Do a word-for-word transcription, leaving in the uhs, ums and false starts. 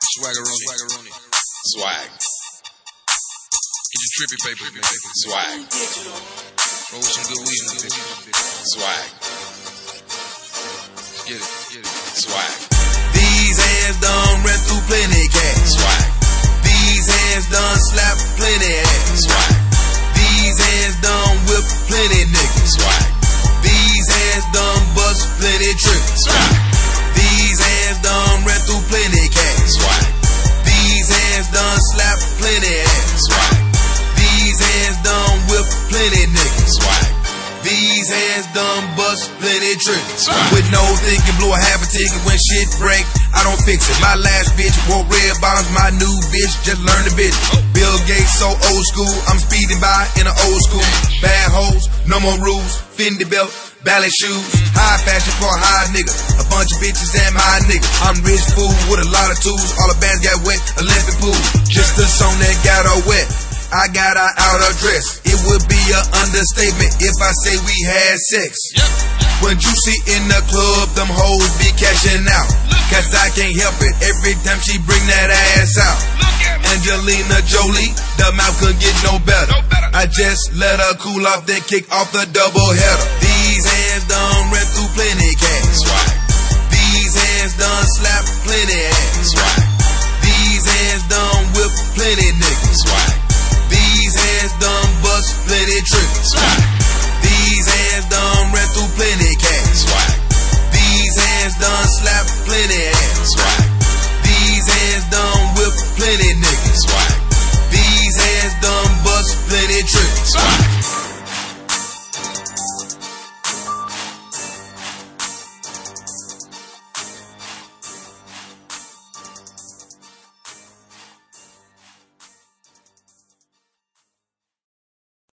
Swaggeroni. Swag. Get your trippy paper, baby. Swag. Roll some good weed in the bitch. Swag. Get it, get it. Swag. These hands done ran through plenty cash. Swag. These hands done slapped plenty ass. Swag. These hands done whipped plenty niggas. Swag. These hands done bust plenty tricks. Swag. These hands done ran through plenty cash. Swag. These hands done slapped plenty ass. Swag. These hands done whipped plenty niggas. Swag. These hands done bust plenty tricks. Swag. With no thinking, blow a half a ticket when shit break. I don't fix it. My last bitch wore red bottoms. My new bitch just learned the bitch. Bill Gates so old school. I'm speeding by in an old school. Bad hoes, no more rules. Fendi belt, ballet shoes. High fashion for a high nigga. A bunch of bitches and my nigga. I'm rich fool with a lot of tools. All the bands got wet. Olympic pool. Just the song that got her wet. I got her out of dress. It would be an understatement if I say we had sex. When you see in the club, them hoes be cashing out. Cause I can't help it every time she bring that ass out. Angelina Jolie, the mouth couldn't get no better. I just let her cool off, then kick off the double header. These hands done ran through plenty cash. Swag. These hands done slapped plenty ass. Swag. These hands done whipped plenty niggas. Swag. These hands done bust plenty tricks. Swag. These hands done ran through plenty cash. Swag. These hands done slapped plenty ass. Swag. These hands done whipped plenty niggas. Swag. These hands done bust plenty tricks.